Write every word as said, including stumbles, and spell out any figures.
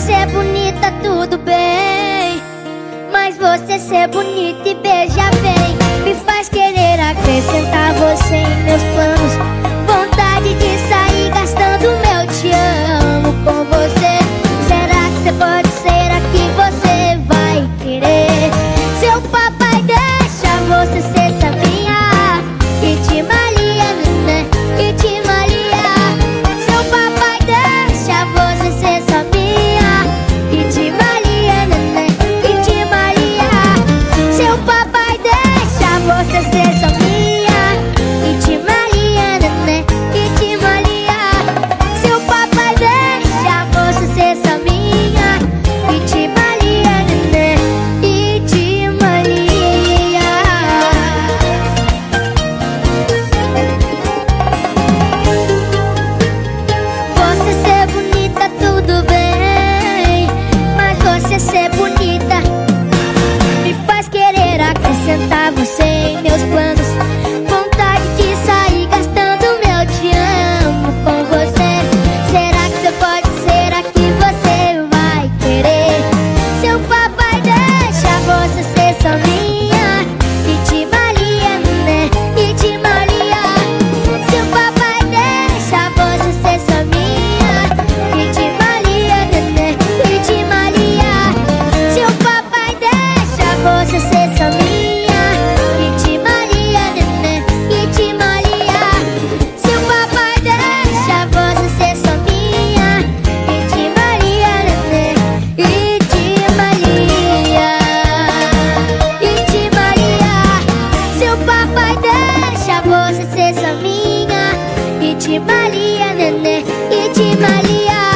ser bonita, tudo bem, mas você ser bonita e beijar bem me faz querer acrescentar você em meus planos. Vontade de sair gastando meu te amo com você. Será que você pode ser a que você vai querer? Seu papai deixa você ser essa minha e te malia, né? E te malia. Seu papai deixa você ser essa minha e te malia, né? E te malia. Seu papai deixa você ser essa minha e te malia, né? E te malia. Seu papai deixa você ser essa minha e te malia, né? E te malia. Você ser bonita, tudo bem, mas você ser bonita me faz querer acrescentar você em meus planos. Vontade de sair gastando meu te amo com você. Será que você pode ser a que você vai querer? Seu papai deixa você ser só minha e te malia, né? E te malia. Seu papai deixa você ser só minha e te malia, né? E te malia. Seu papai deixa você ser só minha e te malia, né? E te malia. Seu papai deixa você ser só minha e te malia, né? E te malia. E te malia. Seu papai deixa você ser só minha e te malia, né? E te malia.